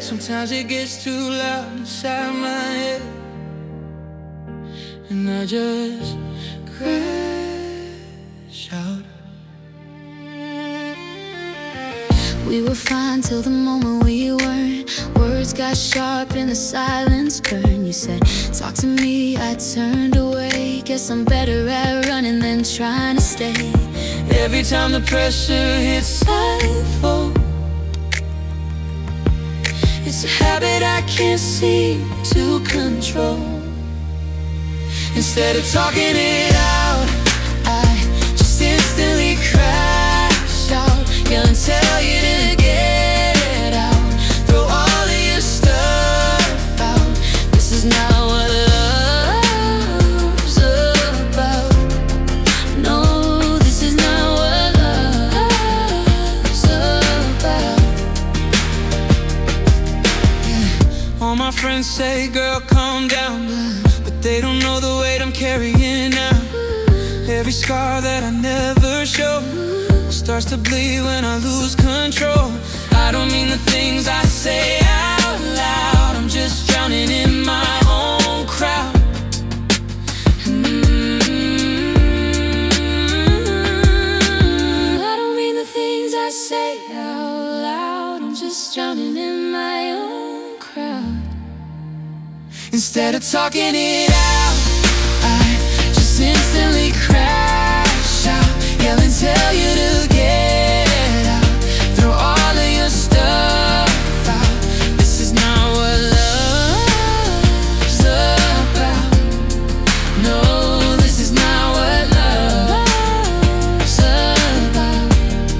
Sometimes it gets too loud inside my head, and I just crash out. We were fine till the moment we weren't. Words got sharp and the silence burned. You said, talk to me, I turned away. Guess I'm better at running than trying to stay. Every time the pressure hits, I fall. It's a habit I can't seem to control. Instead of talking it out, I just instantly crash out. Yell and tell you to get out. Throw all of your stuff out. This is not what love's about. No, this is not what love's about. Yeah. All my friends say, girl, calm down, but they don't know the weight I'm carrying now. Every scar that I never show starts to bleed when I lose control. I don't mean the things I say out loud. I'm just drowning in my own crowd. I don't mean the things I say out loud. I'm just drowning in my own crowd. Instead of talking it out, I just instantly crash out. Yell and tell you to get out. Throw all of your stuff out. This is not what love's about. No, this is not what love's about.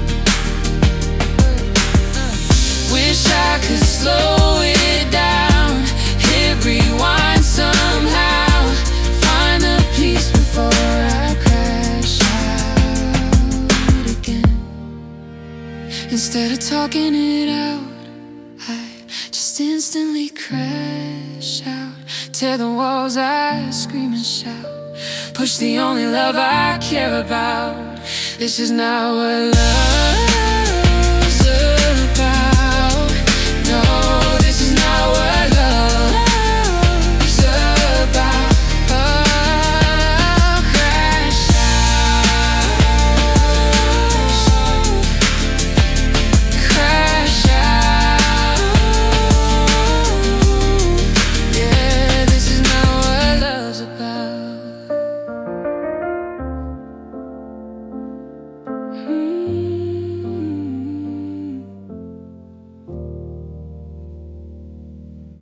Wish I could slow it down, hit rewind somehow, find the peace before I crash out again. Instead of talking it out, I just instantly crash out. Tear the walls, I scream and shout. Push the only love I care about. This is not what love